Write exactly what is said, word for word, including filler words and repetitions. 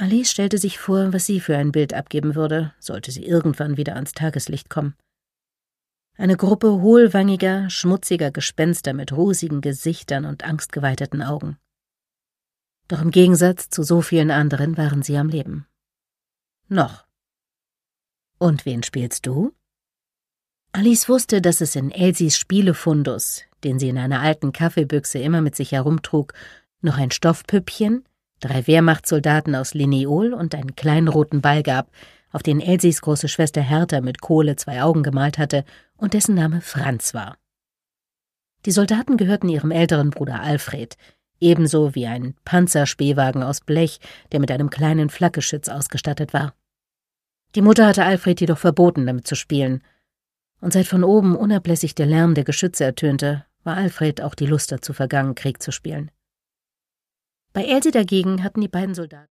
Alice stellte sich vor, was sie für ein Bild abgeben würde, sollte sie irgendwann wieder ans Tageslicht kommen. Eine Gruppe hohlwangiger, schmutziger Gespenster mit rosigen Gesichtern und angstgeweiteten Augen. Doch im Gegensatz zu so vielen anderen waren sie am Leben. Noch. »Und wen spielst du?« Alice wusste, dass es in Elsies Spielefundus, den sie in einer alten Kaffeebüchse immer mit sich herumtrug, noch ein Stoffpüppchen, drei Wehrmachtssoldaten aus Lineol und einen kleinen roten Ball gab, auf den Elsies große Schwester Hertha mit Kohle zwei Augen gemalt hatte und dessen Name Franz war. Die Soldaten gehörten ihrem älteren Bruder Alfred, ebenso wie ein Panzerspähwagen aus Blech, der mit einem kleinen Flakgeschütz ausgestattet war. Die Mutter hatte Alfred jedoch verboten, damit zu spielen, und seit von oben unablässig der Lärm der Geschütze ertönte, war Alfred auch die Lust dazu vergangen, Krieg zu spielen. Bei Elsie dagegen hatten die beiden Soldaten